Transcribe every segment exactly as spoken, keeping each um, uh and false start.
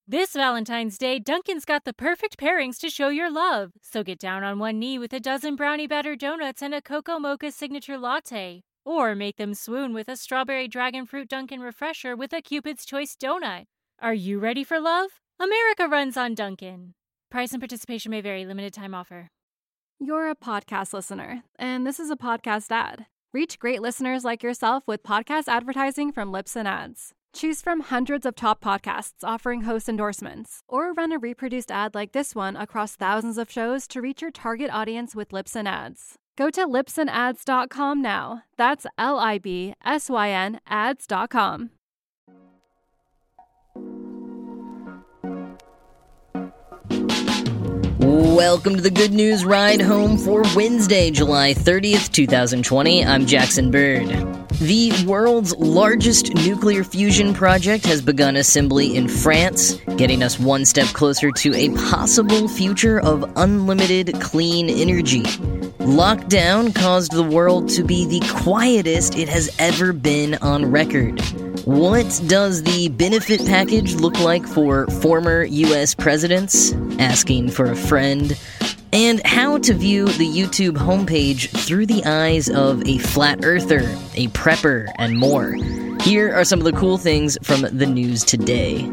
This Valentine's Day, Dunkin's got the perfect pairings to show your love. So get down on one knee with a dozen brownie batter donuts and a cocoa mocha signature latte. Or make them swoon with a strawberry dragon fruit Dunkin' refresher with a Cupid's Choice donut. Are you ready for love? America runs on Dunkin'. Price and participation may vary. Limited time offer. You're a podcast listener, and this is a podcast ad. Reach great listeners like yourself with podcast advertising from Libsyn Ads. Choose from hundreds of top podcasts offering host endorsements, or run a reproduced ad like this one across thousands of shows to reach your target audience with Libsyn Ads. Go to libsyn ads dot com now. That's L I B S Y N ads dot com. Welcome to the Good News Ride Home for Wednesday, July thirtieth, twenty twenty. I'm Jackson Bird. The world's largest nuclear fusion project has begun assembly in France, getting us one step closer to a possible future of unlimited clean energy. Lockdown caused the world to be the quietest it has ever been on record. What does the benefit package look like for former U S presidents? Asking for a friend. And how to view the YouTube homepage through the eyes of a flat earther, a prepper, and more. Here are some of the cool things from the news today.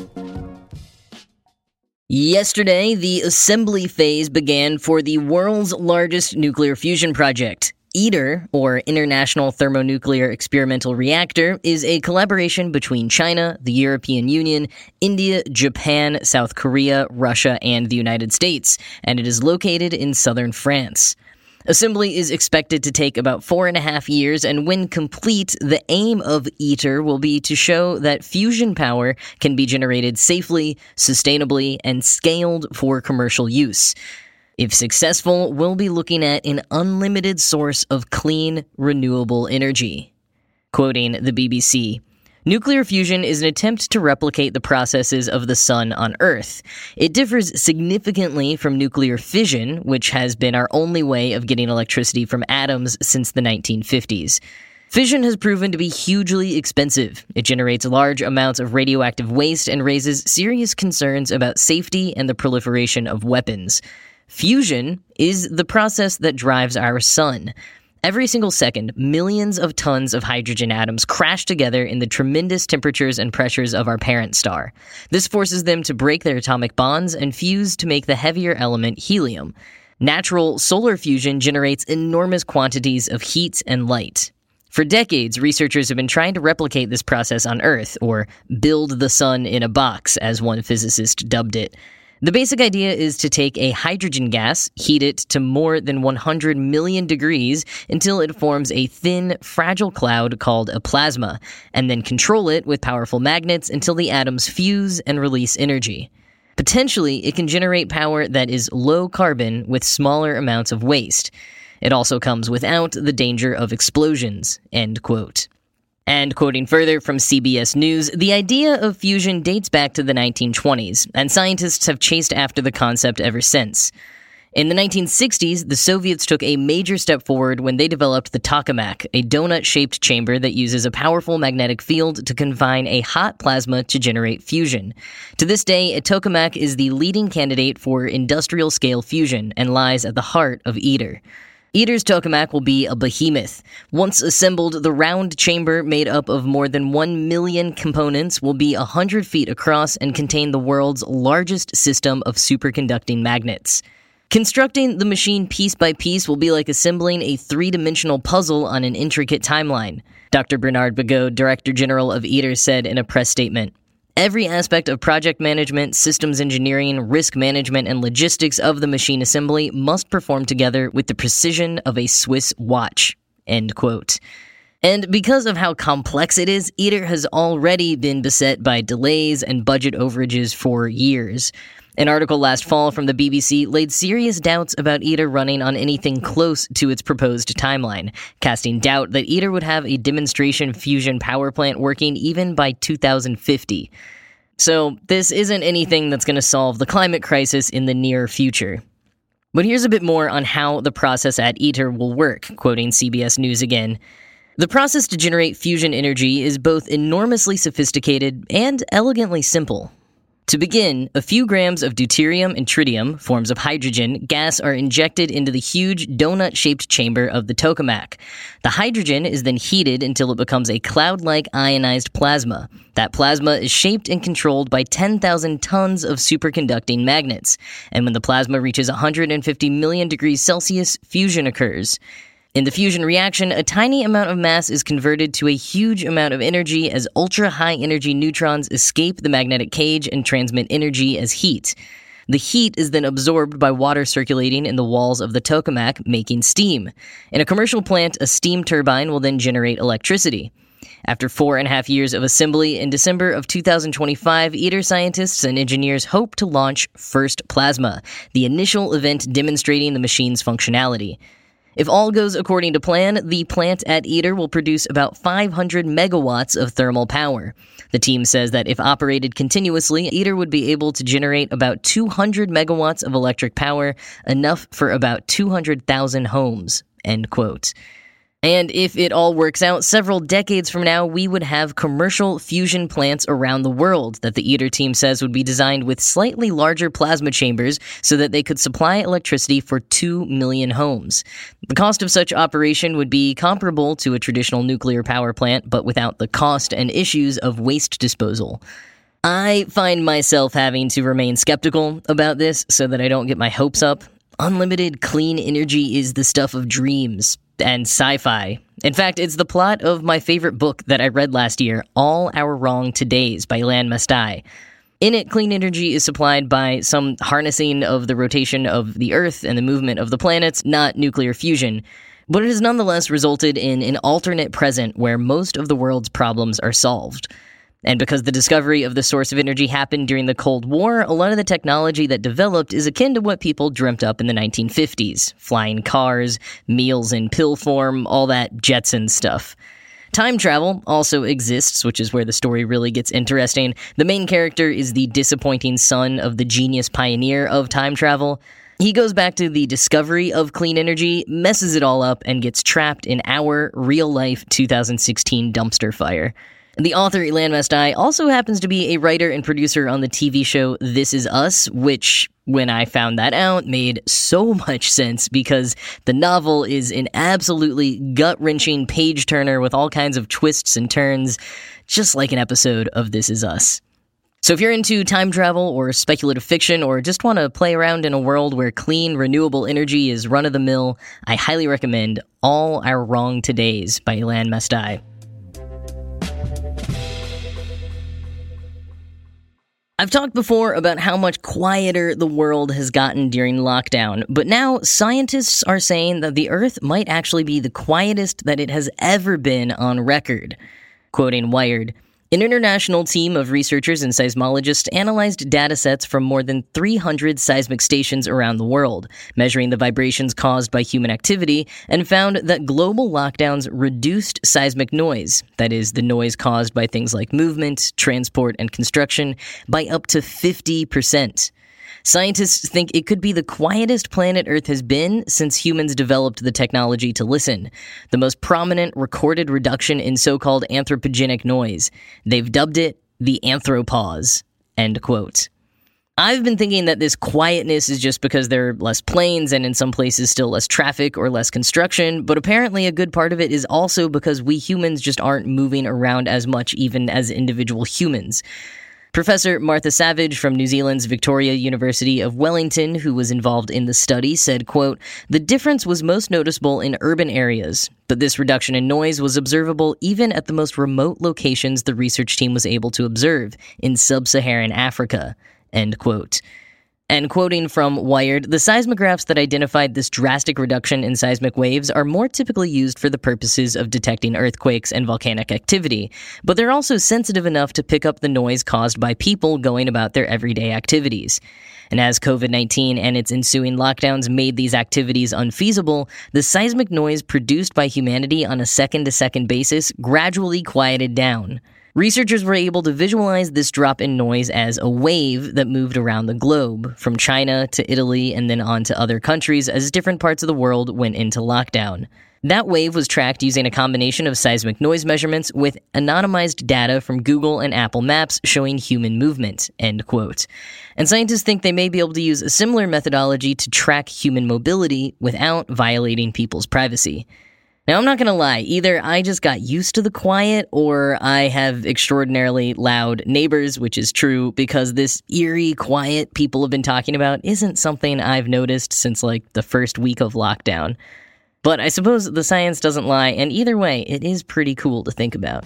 Yesterday, the assembly phase began for the world's largest nuclear fusion project. ITER, or International Thermonuclear Experimental Reactor, is a collaboration between China, the European Union, India, Japan, South Korea, Russia, and the United States, and it is located in southern France. Assembly is expected to take about four and a half years, and when complete, the aim of ITER will be to show that fusion power can be generated safely, sustainably, and scaled for commercial use. If successful, we'll be looking at an unlimited source of clean, renewable energy. Quoting the B B C, "Nuclear fusion is an attempt to replicate the processes of the sun on Earth. It differs significantly from nuclear fission, which has been our only way of getting electricity from atoms since the nineteen fifties. Fission has proven to be hugely expensive. It generates large amounts of radioactive waste and raises serious concerns about safety and the proliferation of weapons. Fusion is the process that drives our sun. Every single second, millions of tons of hydrogen atoms crash together in the tremendous temperatures and pressures of our parent star. This forces them to break their atomic bonds and fuse to make the heavier element helium. Natural solar fusion generates enormous quantities of heat and light. For decades, researchers have been trying to replicate this process on Earth, or build the sun in a box, as one physicist dubbed it. The basic idea is to take a hydrogen gas, heat it to more than one hundred million degrees until it forms a thin, fragile cloud called a plasma, and then control it with powerful magnets until the atoms fuse and release energy. Potentially, it can generate power that is low carbon with smaller amounts of waste. It also comes without the danger of explosions." End quote. And quoting further from C B S News, "The idea of fusion dates back to the nineteen twenties, and scientists have chased after the concept ever since. In the nineteen sixties, the Soviets took a major step forward when they developed the tokamak, a donut-shaped chamber that uses a powerful magnetic field to confine a hot plasma to generate fusion. To this day, a tokamak is the leading candidate for industrial-scale fusion and lies at the heart of ITER. ITER's tokamak will be a behemoth. Once assembled, the round chamber made up of more than one million components will be one hundred feet across and contain the world's largest system of superconducting magnets. Constructing the machine piece by piece will be like assembling a three-dimensional puzzle on an intricate timeline," Doctor Bernard Bagot, Director General of ITER, said in a press statement. "Every aspect of project management, systems engineering, risk management, and logistics of the machine assembly must perform together with the precision of a Swiss watch." End quote. And because of how complex it is, ITER has already been beset by delays and budget overages for years. An article last fall from the B B C laid serious doubts about ITER running on anything close to its proposed timeline, casting doubt that ITER would have a demonstration fusion power plant working even by two thousand fifty. So this isn't anything that's going to solve the climate crisis in the near future. But here's a bit more on how the process at ITER will work, quoting C B S News again. "The process to generate fusion energy is both enormously sophisticated and elegantly simple. To begin, a few grams of deuterium and tritium, forms of hydrogen, gas are injected into the huge donut-shaped chamber of the tokamak. The hydrogen is then heated until it becomes a cloud-like ionized plasma. That plasma is shaped and controlled by ten thousand tons of superconducting magnets. And when the plasma reaches one hundred fifty million degrees Celsius, fusion occurs. In the fusion reaction, a tiny amount of mass is converted to a huge amount of energy as ultra-high-energy neutrons escape the magnetic cage and transmit energy as heat. The heat is then absorbed by water circulating in the walls of the tokamak, making steam. In a commercial plant, a steam turbine will then generate electricity. After four and a half years of assembly, in December of two thousand twenty-five, ITER scientists and engineers hope to launch First Plasma, the initial event demonstrating the machine's functionality. If all goes according to plan, the plant at ITER will produce about five hundred megawatts of thermal power. The team says that if operated continuously, ITER would be able to generate about two hundred megawatts of electric power, enough for about two hundred thousand homes. End quote. And if it all works out, several decades from now, we would have commercial fusion plants around the world that the ITER team says would be designed with slightly larger plasma chambers so that they could supply electricity for two million homes. The cost of such operation would be comparable to a traditional nuclear power plant, but without the cost and issues of waste disposal. I find myself having to remain skeptical about this so that I don't get my hopes up. Unlimited clean energy is the stuff of dreams and sci-fi. In fact, it's the plot of my favorite book that I read last year, All Our Wrong Todays by Ilan Mastai. In it, clean energy is supplied by some harnessing of the rotation of the Earth and the movement of the planets, not nuclear fusion. But it has nonetheless resulted in an alternate present where most of the world's problems are solved. And because the discovery of the source of energy happened during the Cold War, a lot of the technology that developed is akin to what people dreamt up in the nineteen fifties. Flying cars, meals in pill form, all that Jetson stuff. Time travel also exists, which is where the story really gets interesting. The main character is the disappointing son of the genius pioneer of time travel. He goes back to the discovery of clean energy, messes it all up, and gets trapped in our real-life two thousand sixteen dumpster fire. The author, Ilan Mastai, also happens to be a writer and producer on the T V show This Is Us, which, when I found that out, made so much sense because the novel is an absolutely gut-wrenching page-turner with all kinds of twists and turns, just like an episode of This Is Us. So if you're into time travel or speculative fiction or just want to play around in a world where clean, renewable energy is run-of-the-mill, I highly recommend All Our Wrong Todays by Ilan Mastai. I've talked before about how much quieter the world has gotten during lockdown, but now scientists are saying that the Earth might actually be the quietest that it has ever been on record. Quoting Wired, an international team of researchers and seismologists analyzed datasets from more than three hundred seismic stations around the world, measuring the vibrations caused by human activity, and found that global lockdowns reduced seismic noise, that is, the noise caused by things like movement, transport, and construction, by up to fifty percent. Scientists think it could be the quietest planet Earth has been since humans developed the technology to listen, the most prominent recorded reduction in so-called anthropogenic noise. They've dubbed it the anthropause. End quote. I've been thinking that this quietness is just because there are less planes and in some places still less traffic or less construction, but apparently a good part of it is also because we humans just aren't moving around as much even as individual humans. Professor Martha Savage from New Zealand's Victoria University of Wellington, who was involved in the study, said, quote, "The difference was most noticeable in urban areas, but this reduction in noise was observable even at the most remote locations the research team was able to observe, in sub-Saharan Africa." End quote. And quoting from Wired, the seismographs that identified this drastic reduction in seismic waves are more typically used for the purposes of detecting earthquakes and volcanic activity, but they're also sensitive enough to pick up the noise caused by people going about their everyday activities. And as covid nineteen and its ensuing lockdowns made these activities unfeasible, the seismic noise produced by humanity on a second-to-second basis gradually quieted down. Researchers were able to visualize this drop in noise as a wave that moved around the globe, from China to Italy and then on to other countries as different parts of the world went into lockdown. That wave was tracked using a combination of seismic noise measurements with anonymized data from Google and Apple Maps showing human movement, end quote. And scientists think they may be able to use a similar methodology to track human mobility without violating people's privacy. Now, I'm not gonna lie, either I just got used to the quiet or I have extraordinarily loud neighbors, which is true, because this eerie quiet people have been talking about isn't something I've noticed since like the first week of lockdown. But I suppose the science doesn't lie, and either way, it is pretty cool to think about.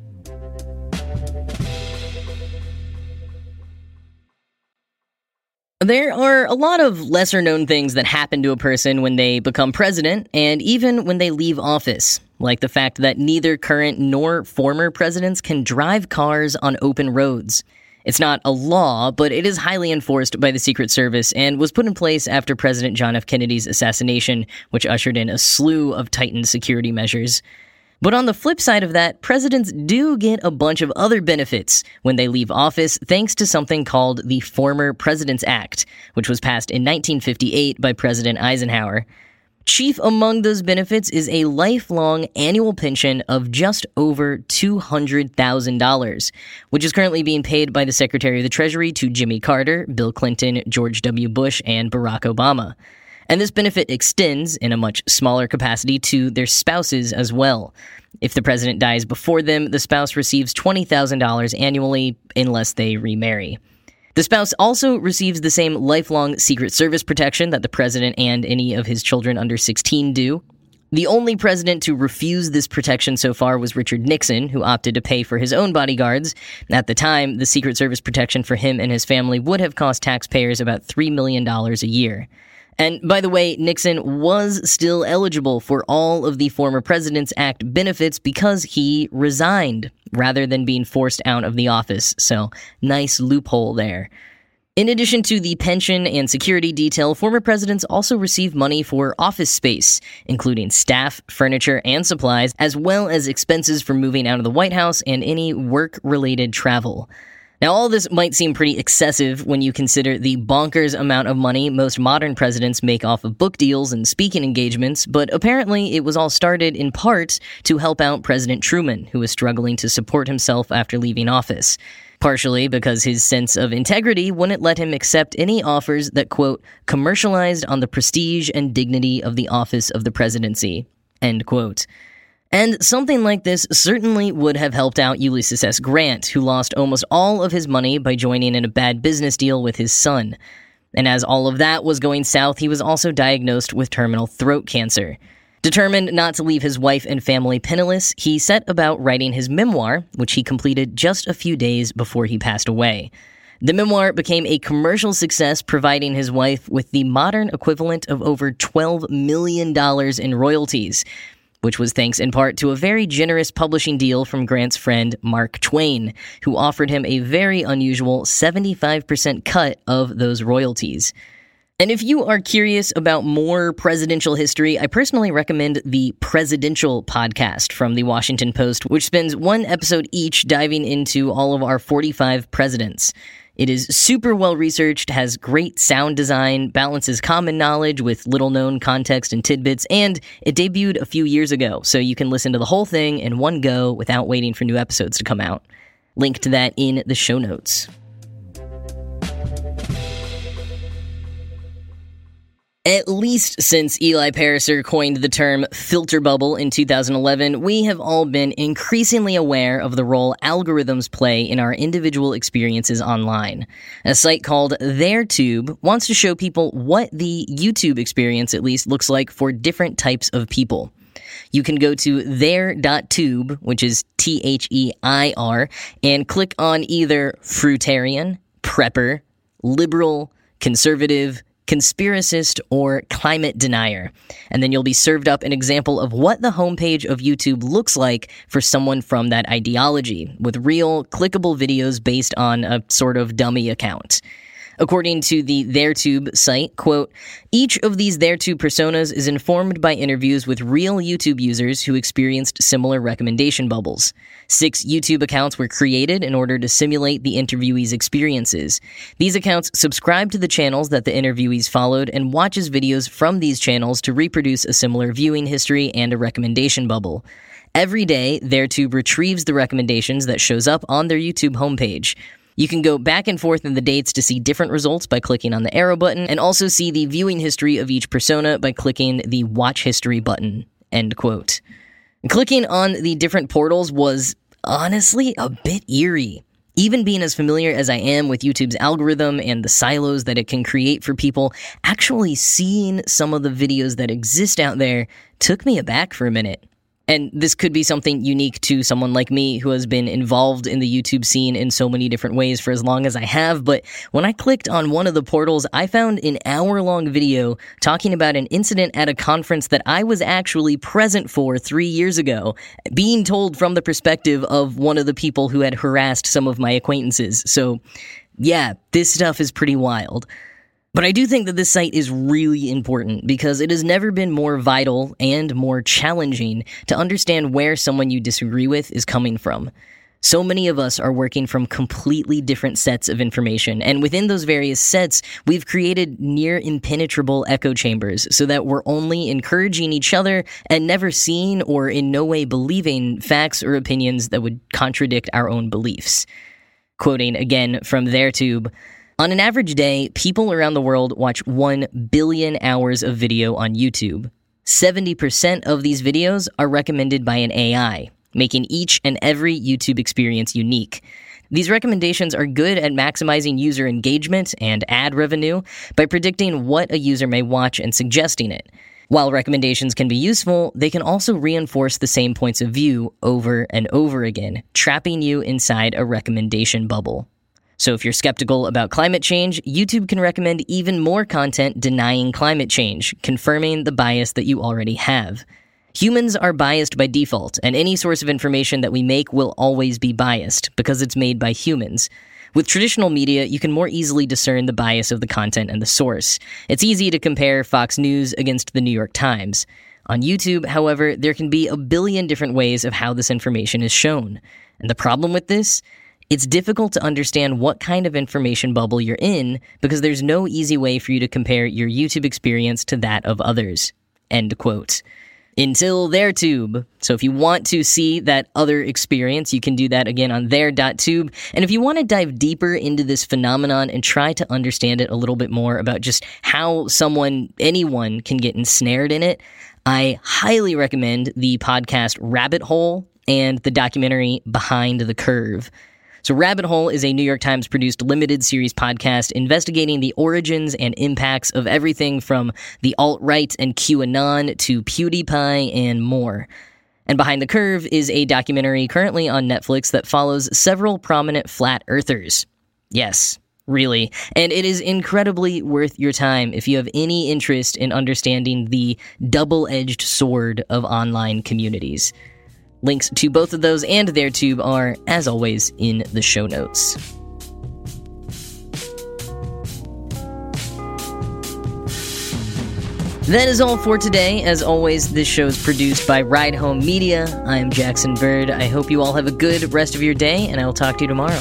There are a lot of lesser-known things that happen to a person when they become president, and even when they leave office, like the fact that neither current nor former presidents can drive cars on open roads. It's not a law, but it is highly enforced by the Secret Service and was put in place after President John F. Kennedy's assassination, which ushered in a slew of tightened security measures. But on the flip side of that, presidents do get a bunch of other benefits when they leave office thanks to something called the Former Presidents Act, which was passed in nineteen fifty-eight by President Eisenhower. Chief among those benefits is a lifelong annual pension of just over two hundred thousand dollars, which is currently being paid by the Secretary of the Treasury to Jimmy Carter, Bill Clinton, George W. Bush, and Barack Obama. And this benefit extends, in a much smaller capacity, to their spouses as well. If the president dies before them, the spouse receives twenty thousand dollars annually unless they remarry. The spouse also receives the same lifelong Secret Service protection that the president and any of his children under sixteen do. The only president to refuse this protection so far was Richard Nixon, who opted to pay for his own bodyguards. At the time, the Secret Service protection for him and his family would have cost taxpayers about three million dollars a year. And by the way, Nixon was still eligible for all of the Former Presidents Act benefits because he resigned rather than being forced out of the office, so nice loophole there. In addition to the pension and security detail, former presidents also receive money for office space, including staff, furniture, and supplies, as well as expenses for moving out of the White House and any work-related travel. Now, all this might seem pretty excessive when you consider the bonkers amount of money most modern presidents make off of book deals and speaking engagements, but apparently it was all started in part to help out President Truman, who was struggling to support himself after leaving office. Partially because his sense of integrity wouldn't let him accept any offers that, quote, commercialized on the prestige and dignity of the office of the presidency, end quote. And something like this certainly would have helped out Ulysses S. Grant, who lost almost all of his money by joining in a bad business deal with his son. And as all of that was going south, he was also diagnosed with terminal throat cancer. Determined not to leave his wife and family penniless, he set about writing his memoir, which he completed just a few days before he passed away. The memoir became a commercial success, providing his wife with the modern equivalent of over twelve million dollars in royalties, which was thanks in part to a very generous publishing deal from Grant's friend Mark Twain, who offered him a very unusual seventy-five percent cut of those royalties. And if you are curious about more presidential history, I personally recommend the Presidential podcast from the Washington Post, which spends one episode each diving into all of our forty-five presidents. It is super well-researched, has great sound design, balances common knowledge with little-known context and tidbits, and it debuted a few years ago, so you can listen to the whole thing in one go without waiting for new episodes to come out. Link to that in the show notes. At least since Eli Pariser coined the term filter bubble in two thousand eleven, we have all been increasingly aware of the role algorithms play in our individual experiences online. A site called TheirTube wants to show people what the YouTube experience at least looks like for different types of people. You can go to their dot tube, which is T H E I R, and click on either fruitarian, prepper, liberal, conservative, conspiracist, or climate denier. And then you'll be served up an example of what the homepage of YouTube looks like for someone from that ideology, with real, clickable videos based on a sort of dummy account. According to the TheirTube site, quote, each of these TheirTube personas is informed by interviews with real YouTube users who experienced similar recommendation bubbles. Six YouTube accounts were created in order to simulate the interviewees' experiences. These accounts subscribe to the channels that the interviewees followed and watches videos from these channels to reproduce a similar viewing history and a recommendation bubble. Every day, TheirTube retrieves the recommendations that shows up on their YouTube homepage. You can go back and forth in the dates to see different results by clicking on the arrow button, and also see the viewing history of each persona by clicking the watch history button, end quote. Clicking on the different portals was, honestly, a bit eerie. Even being as familiar as I am with YouTube's algorithm and the silos that it can create for people, actually seeing some of the videos that exist out there took me aback for a minute. And this could be something unique to someone like me who has been involved in the YouTube scene in so many different ways for as long as I have, but when I clicked on one of the portals, I found an hour-long video talking about an incident at a conference that I was actually present for three years ago, being told from the perspective of one of the people who had harassed some of my acquaintances. So, yeah, this stuff is pretty wild. But I do think that this site is really important because it has never been more vital and more challenging to understand where someone you disagree with is coming from. So many of us are working from completely different sets of information, and within those various sets, we've created near impenetrable echo chambers so that we're only encouraging each other and never seeing or in no way believing facts or opinions that would contradict our own beliefs. Quoting again from TheirTube, on an average day, people around the world watch one billion hours of video on YouTube. seventy percent of these videos are recommended by an A I, making each and every YouTube experience unique. These recommendations are good at maximizing user engagement and ad revenue by predicting what a user may watch and suggesting it. While recommendations can be useful, they can also reinforce the same points of view over and over again, trapping you inside a recommendation bubble. So if you're skeptical about climate change, YouTube can recommend even more content denying climate change, confirming the bias that you already have. Humans are biased by default, and any source of information that we make will always be biased, because it's made by humans. With traditional media, you can more easily discern the bias of the content and the source. It's easy to compare Fox News against the New York Times. On YouTube, however, there can be a billion different ways of how this information is shown. And the problem with this? It's difficult to understand what kind of information bubble you're in because there's no easy way for you to compare your YouTube experience to that of others. End quote. Until TheirTube. So if you want to see that other experience, you can do that again on their.tube. And if you want to dive deeper into this phenomenon and try to understand it a little bit more about just how someone, anyone, can get ensnared in it, I highly recommend the podcast Rabbit Hole and the documentary Behind the Curve. So Rabbit Hole is a New York Times produced limited series podcast investigating the origins and impacts of everything from the alt-right and QAnon to PewDiePie and more. And Behind the Curve is a documentary currently on Netflix that follows several prominent flat earthers. Yes, really. And it is incredibly worth your time if you have any interest in understanding the double-edged sword of online communities. Links to both of those and TheirTube are, as always, in the show notes. That is all for today. As always, this show is produced by Ride Home Media. I am Jackson Bird. I hope you all have a good rest of your day, and I will talk to you tomorrow.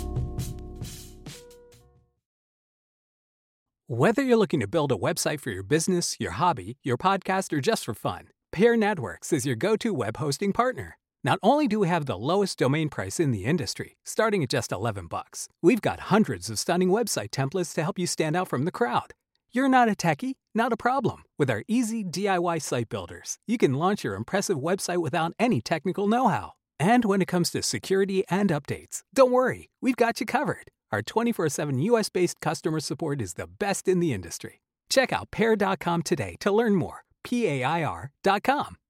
Whether you're looking to build a website for your business, your hobby, your podcast, or just for fun, Pair Networks is your go-to web hosting partner. Not only do we have the lowest domain price in the industry, starting at just eleven bucks, we've got hundreds of stunning website templates to help you stand out from the crowd. You're not a techie? Not a problem. With our easy D I Y site builders, you can launch your impressive website without any technical know-how. And when it comes to security and updates, don't worry, we've got you covered. Our twenty-four seven U S-based customer support is the best in the industry. Check out pair dot com today to learn more. P A I R dot com.